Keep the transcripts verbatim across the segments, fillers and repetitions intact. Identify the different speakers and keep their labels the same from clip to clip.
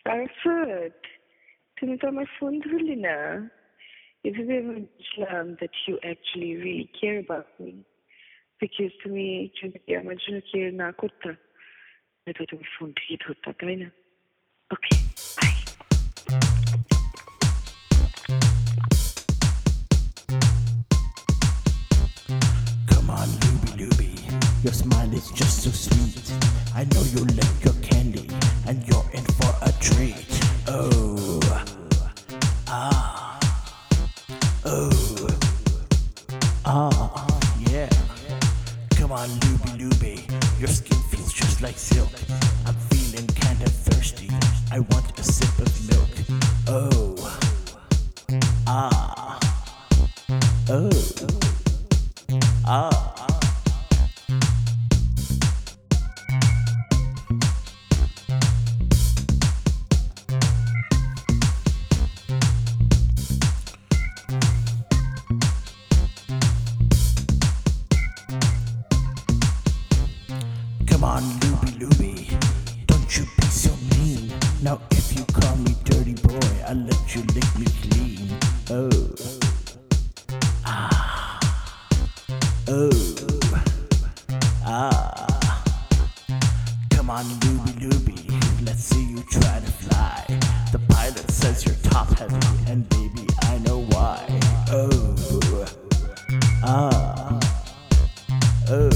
Speaker 1: আরাফাত, তুমি তো আমার ফোন ধরলি না। এভাবে আমি বুঝলাম that you actually really care about me. Because তুমি যদি আমার জন্য কেয়ার না করতা, হয়তো তুমি ফোন ঠিকই ধরতা, তাই না? Okay, bye.
Speaker 2: Come on, Luby Luby, your smile is just so sweet. I know you like your candy, and you're in for a treat. Oh, ah, oh, ah, yeah. Come on, Luby Luby, your skin feels just like silk. I'm feeling kind of thirsty. I want a sip of milk. Oh, ah, oh, ah. Come on, Luby Luby, don't you be so mean. Now if you call me dirty boy, I'll let you lick me clean. Oh, ah, oh, ah. Come on, Luby Luby, let's see you try to fly. The pilot says you're top heavy, and baby, I know why. Oh, ah, oh,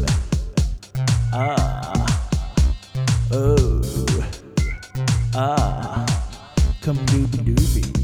Speaker 2: ah, oh, ah. Come Luby Luby.